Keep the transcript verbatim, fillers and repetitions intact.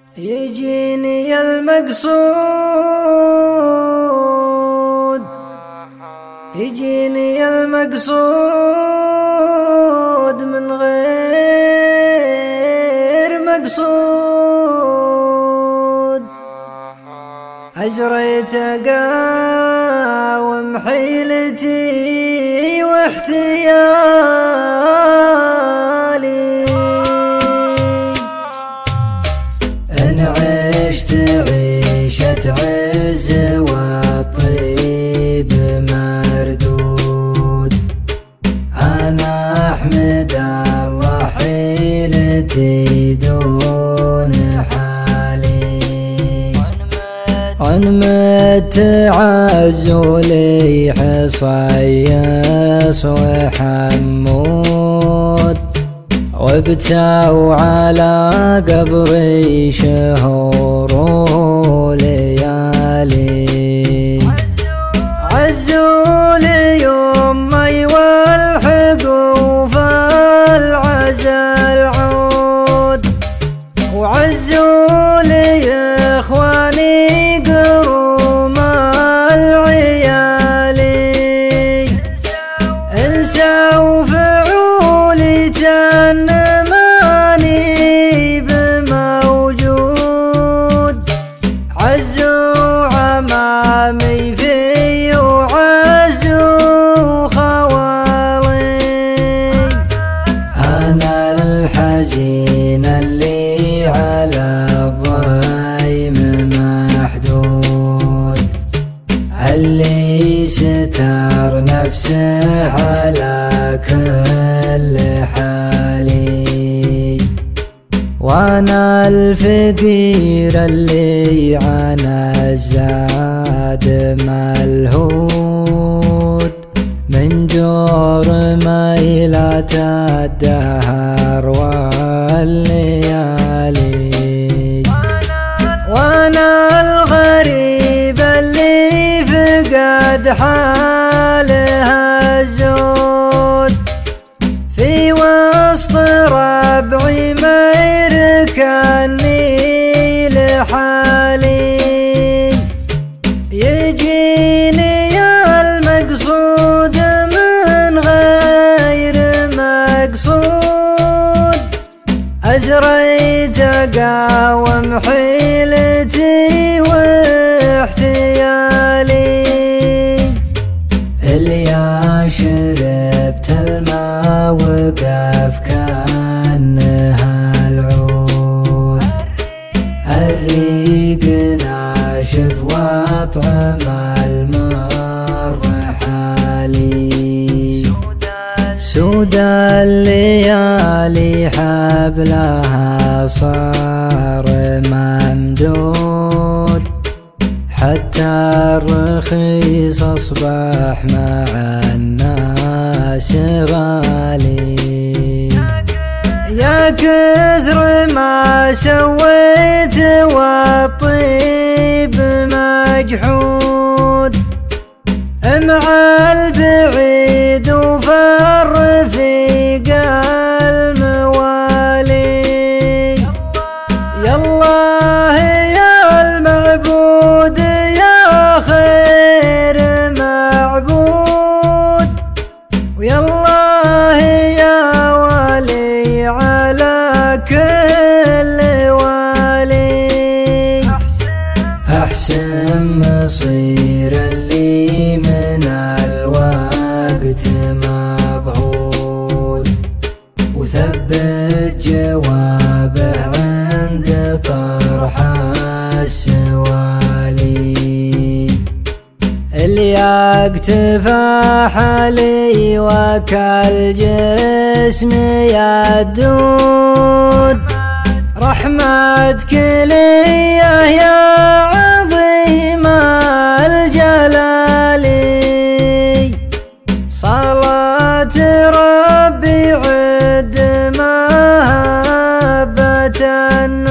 يجيني المقصود يجيني المقصود من غير مقصود، أجريت أقاوم حيلتي واحتيالي، إن عشت عيشة عز والطيب مردود، أنا أحمد الله حيلتي دون حالي، عن مت عزولي حصيص وحمود، وابتوا على قبري شهور وليالي، عزوا لي يمي والحقوا فالعزا العود، وعزوا لي اخواني قروم العيالي، انسوا فعولي تن عمامي في وعزوا خوالي، أنا الحزين اللي على الضيم محدود، اللي ستر نفسه على كل حالي، وانا الفقير اللي عنا الزاد ملهود، من جور ميلات الدهر والليالي، وانا الغريب اللي فقد حاله الزود، في وسط ربعي ما يركني لحالي، يجيني المقصود من غير مقصود، أجريت أقاوم حيلتي واحتيالي، اللي شربت الماء وقف كأنها العود، الريق ناشف واطعم المر حالي، سود الليالي حبلها صار ممدود، حتى الرخيص أصبح مع الناس غالي، يا كثر ما سويت والطيب مجحود، مع البعيد وفر في الموالي، يا الله يا المعبود يا خير معبود، ويا الله يا ولي على كل والي، أحسن مصير اللي من الوقت مضغوط، وثبت جوابه عند طرح السوالي، اللي اكتفى حالي وكالجسم يدود، رحمتك لي يا عظيم الجلال، صلاة ربي عد مهبة